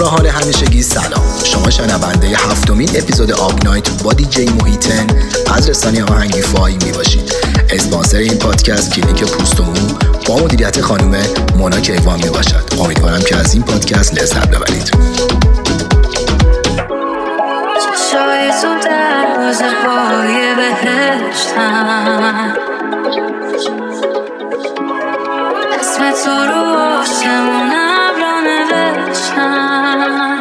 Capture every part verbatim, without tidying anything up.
چهار همیشگی سلام. شما شنونده هفتمین اپیزود آپ نایت با دیجی محیطن از رسانه آهنگی فای می باشید. اسپانسر این پادکست کلینیک پوست و مو با مدیریت خانم مونا کیوان می باشد. امیدوارم که از این پادکست لذت ببرید. چشای تو دروازه های بهشتن، اسم تو رو آسمون ابرا نوشتن،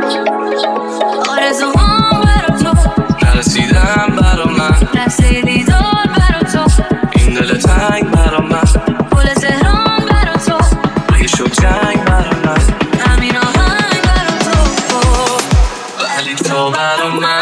آرزوهام برا تو نرسیدم برا من، رسیدی دار برا تو این دل تنگ برا من، گل تهران برا تو اگه شد جنگ برا من، همین آهنگ برا تو، ولی تو برا من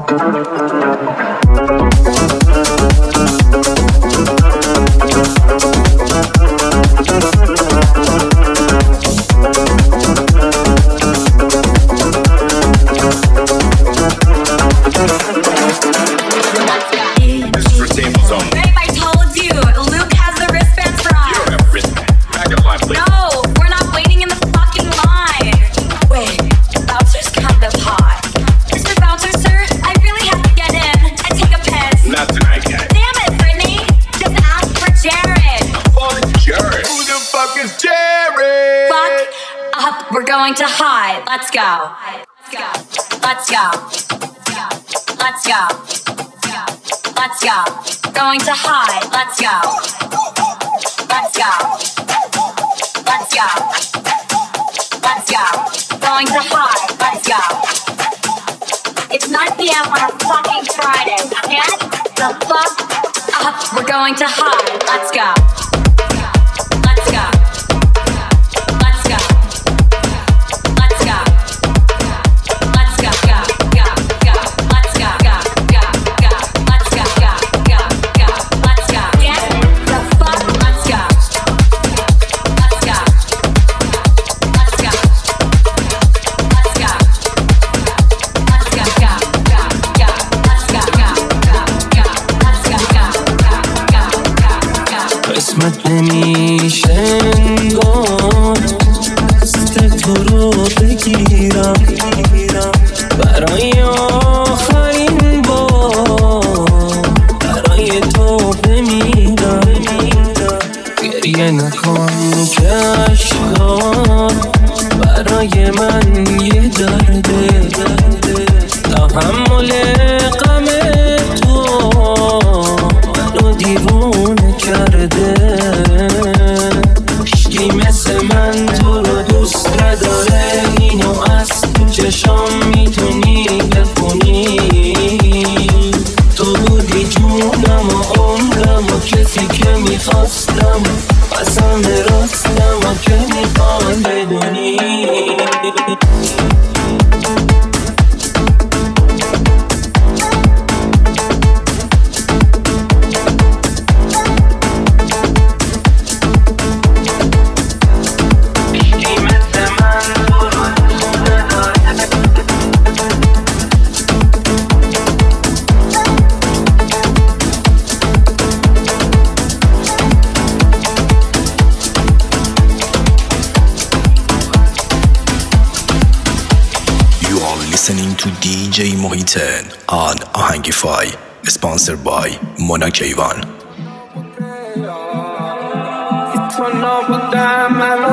We'll be right back. go. Let's go. Let's go. Let's go. Going to high. Let's go. Let's go. Let's go. Let's go. Going to high. Let's go. It's nine p.m. on a fucking Friday. Get the fuck up. We're going to high. Let's go. Let's go. Let's go. Let's go. Let's go. Go. Go. Go. Let's go. Go. Go. Go. Let's go. Go. Go. Go. Let's go. Get the fuck. Let's go. Let's go. Let's go. Let's go. Let's go. Go. Go. Go. Let's go. Go. Go. Go. Let's go. Go. Go. Go. Go. قسمت نمیشه انگار دست تو رو بگیرم برای آخرین بار برای تو بمیرم گریه نکن که عشقات برای من یه درده تحمل غم تو منو دیوونه کرده هیچکی مثل من تو رو دوست نداره اینو از تو چشام میتونی بخونی تو بودی جونم و عمرم و کسی که میخواستم قسم راستم و که میخوام بدونی Listening to دی جی Mohiten on Ahangify, sponsored by Mona Kayvan. تو نبودم منو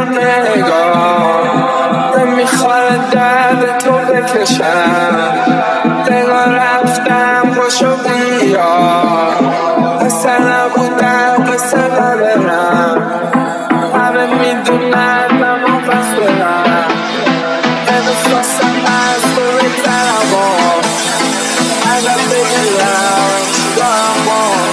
نگاه نمیخواد درد تو بکشم دقا رفتم خوشو بیا اصلا نبودم قصه ندارم همه میدونم اما پس برم نمیخواستم از تو بگذرم اگر بگیرم چیدارم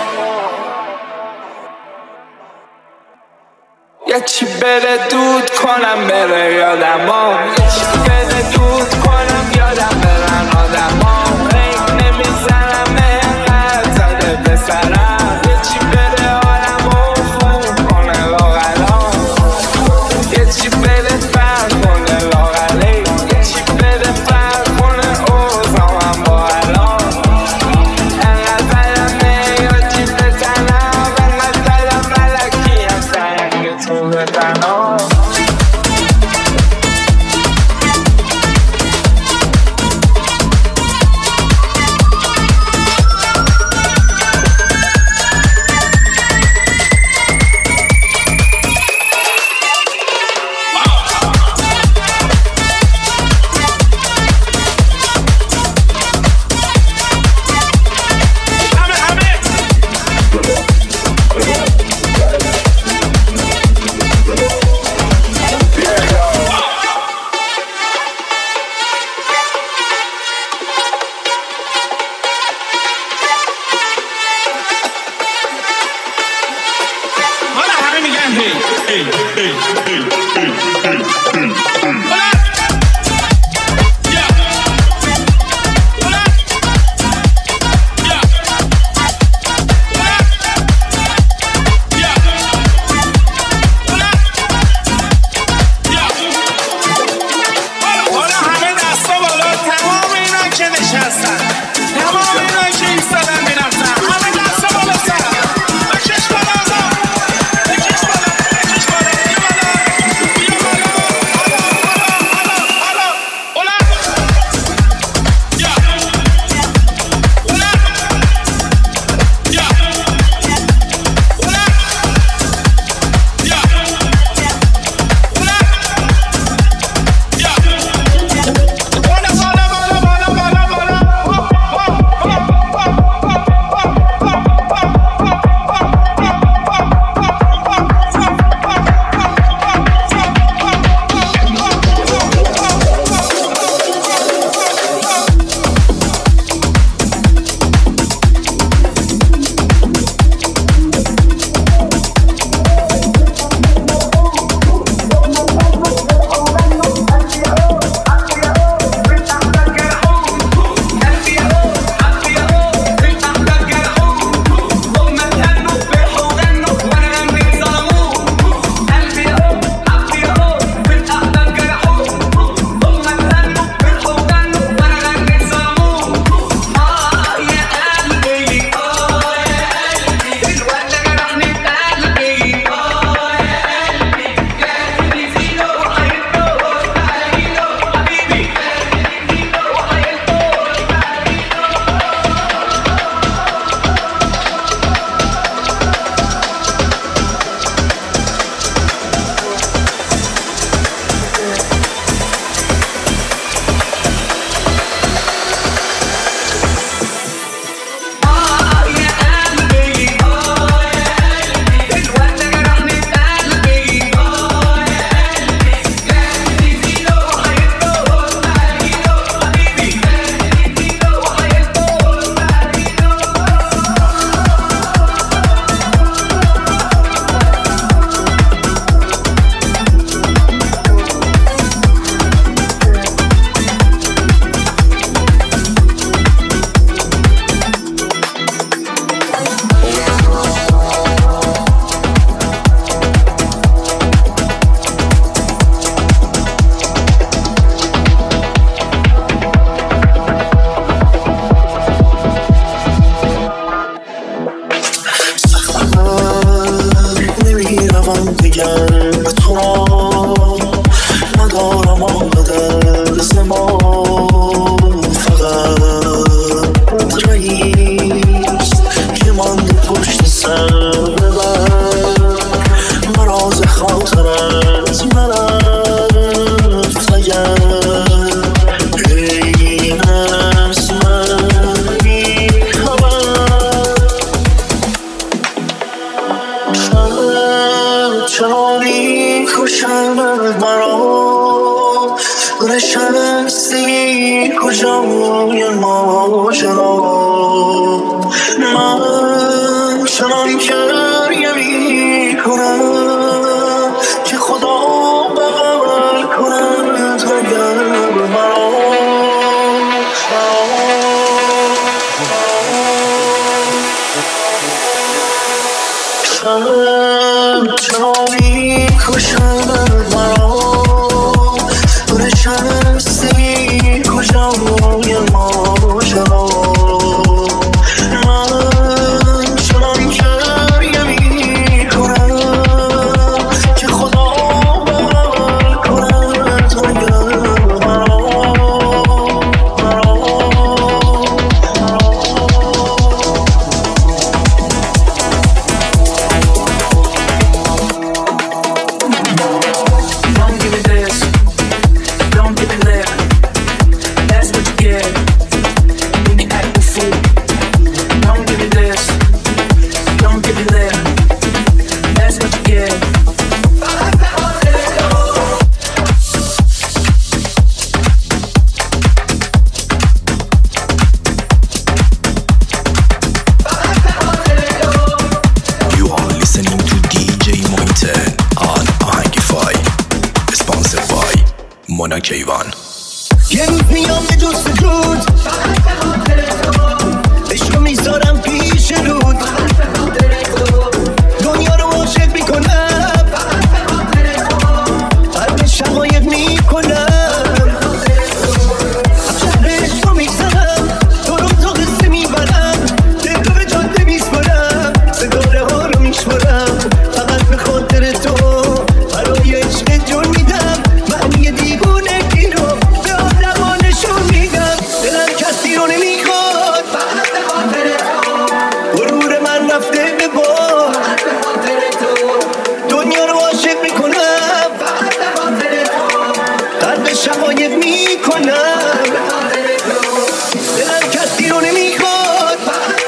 یه چی بره دود کنم بره یادم ها یه چی بره دود کنم یادم برن آدم ها رنگ نمیزنم اینقدر زده به سرم یه چی بره آدم ها خوب کنه لاغلا یه چی بره فرق کنه لاغلی یه چی بره فرق کنه اوزامم با الان انقدر زدم یا چی بزنم انقدر زدم ملکی هم سنگ تو بزنم جای ماجرا من چنان گریه میکنم که خدا بغل کند اگر مرا شب چرا میکشد مرا برشستی کجای ماجرا من چنان گریه میکنم که خدا بغل کند اگر مرا Don't give it this, don't give it that. That's what you get when you act a fool. Don't give it this, don't give it that. That's what you get. You are listening to دی جی Mohiten on آهنگفای sponsored by مونا کیوان. یه روز میام به جز سکوت عشقو میذارم پیش رود دنیا رو عاشق میکنم قلب شقایق میکنم شهر عشقو میزنم تو رو تا قصه میبرم دل رو به جاده میسپرم ستاره ها رو میشمرم فقط به خاطر تو برای عشق جون میدم من یه دیوونه گیرو به آدما نشون میدم دلم کسی رو نمیخواد غرور من رفته به باد دنیا رو عاشق میکنم قلب شقایق میکنم دلم کسی رو نمیخواد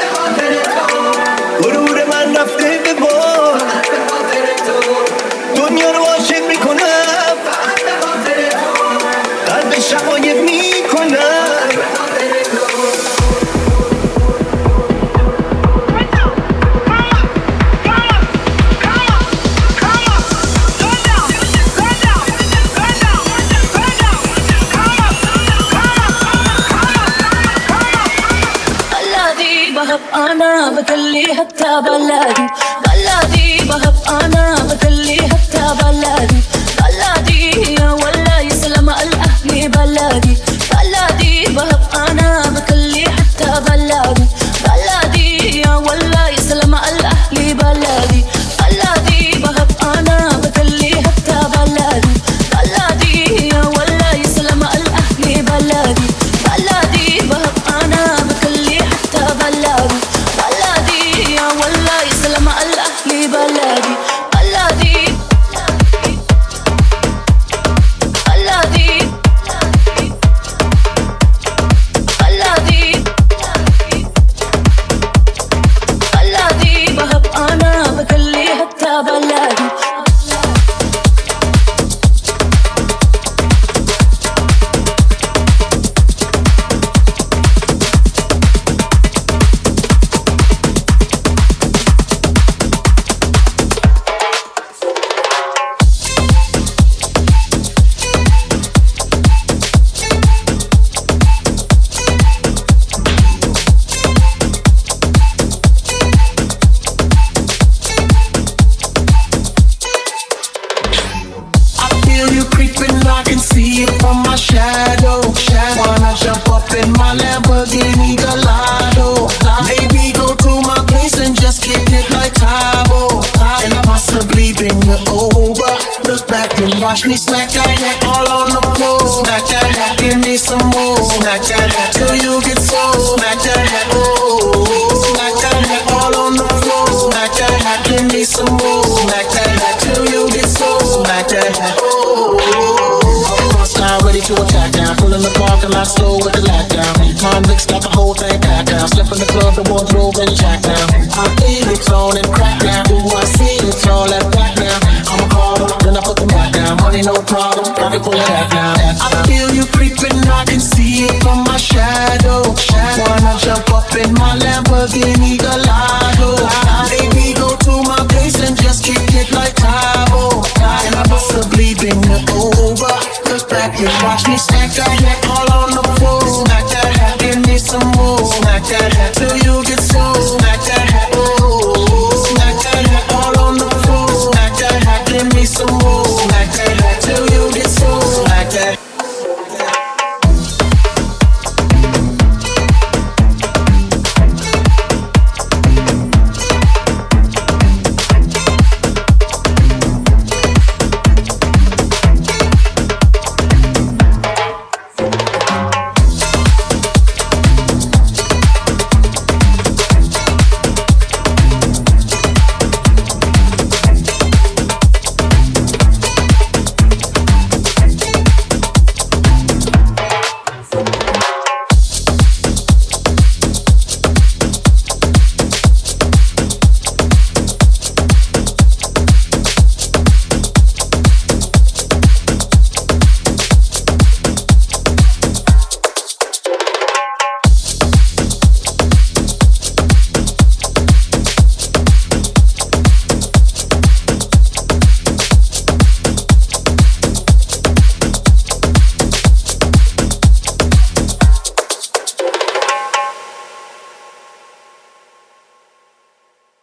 غرور من رفته به باد دنیا رو عاشق میکنم قلب شقایق میکنم بلادي بهب أنا بكلي حتى بلادي بلادي بهب أنا بكلي حتى بلادي بلادي يا ولا يسلم الأهل بلادي بلادي بهب أنا بكلي حتى بلادي بلادي يا ولا يسلم الأهل بلادي بلادي بهب أنا بكلي حتى بلادي بلادي يا ولا يسلم الأهل بلادي بلادي بهب أنا بكلي حتى بلادي بلادي يا ولا يسلم الأهل بلادي بلادي بلادي بلادي بلادي بهب أنا بكلي حتى بلادي I feel you creeping, I can see it from my shadow. Wanna jump up in my Lamborghini Gallardo? Maybe go to my place and just kick it like Tybo, and possibly bring you over. Look back and watch me smack that neck all on the floor. Smack that neck, give me some more. Smack that neck till you get so. Smack that neck, oh. Smack that neck all on the floor. Smack that neck, give me some more. Smack that neck till you get so. Smack that neck, oh. First time ready to attack now. Pulling the parking lot slow with the lock down. Convicts got the whole thing packed down. Slip in the club, the wardrobe and jack down. I feel it on and crack down. Do I see it all that back now? I'ma call them, then I put them back down. Money no problem, I can pull it back down. I feel you creeping, I can see it from my shadow. watch me stand.